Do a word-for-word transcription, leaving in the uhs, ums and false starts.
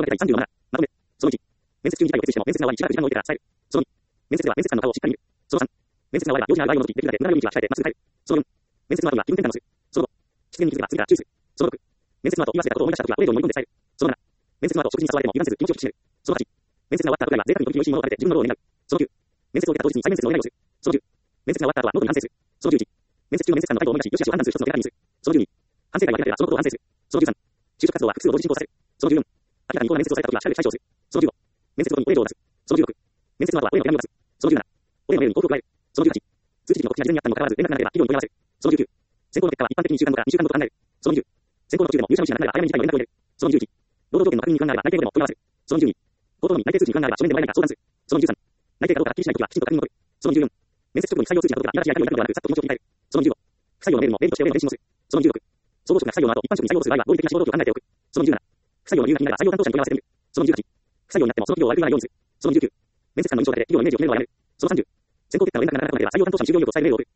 が第さんじゅうなな。まとめ。そのいち。面接中に事態を決しても面接側にしばらく時間を置いてから伝える。そのに。面接では面接官の顔をしっかり見る。そのさん。面接側は用事や場合を除きできるだけ無駄な読み道は控えてまっすぐ帰る。そのよん。面接の後には気分転換をする。そのご。失言に気づけば次から注意する。そのろく。面接の後言わせたことを思い出したときはお礼を盛り込んで伝える。そのなな。面接の後食事に誘われても油断せず気持ちを引き締める。そのはち。面接が終わった後には贅沢に時々美味しいものを食べて自分の労を願う。そのきゅう。面接を受けた当日に再面接のお願いをする。そのじゅう。面接が終わった後はノートに反省する。そのじゅういち。面接中の面接官の態度を思い出し、良し悪しを判断する一つの手紙にする。そのじゅうに。反省会が開ければそのことを反省する。そのじゅうさん。就職活動は複数を同時進行させる。そのじゅうよん。明らかに違法な面接をされたときはしかるべき対処をする。そのじゅうご。面接後にお礼状を出す。そのじゅうろく。面接の後はお礼の手紙を出す。そのじゅうなな。お礼のメールに広告を加える。そのじゅうはち。通知時の告知が事前にあったにもかかわらず連絡がなければ企業に問い合わせる。そのじゅうきゅう。選考の結果は一般的にいっしゅうかんごからにしゅうかんごと考える。そのにじゅう。選考の途中でも入社の意思がなくなれば早めに事態の連絡を入れる。そのにじゅういち。労働条件の確認に不安があれば内定後でも問い合わせる。そのにじゅうに。口頭のみ内定数字に不安があれば書面でもらえないか相談する。そのにじゅうさん。内定かどうかはっきりしないときはきちんと確認を取る。そのにじゅうよん。面接直後に不採用通知が届けば茨城や怒りをやるのではなくさっと気持ちを切り替える。そのにじゅうご。不採用のメールもメールとしてお礼の返信をする。そのにじゅうろく。総合職が不採用の後一般職に採用する場合は合理的な仕事を考えておく。そのにじゅうなな。不採用の理由が気になれば採用担当者に問い合わせてみる。そのにじゅうはち。不採用になってもその企業を悪く言わないようにする。そのにじゅうきゅう。面接官の印象だけで企業のイメージを決めるのはやめる。そのさんじゅう。選考結果の連絡がなかなかなければ採用担当者に就業意欲を伝えるメールを送る。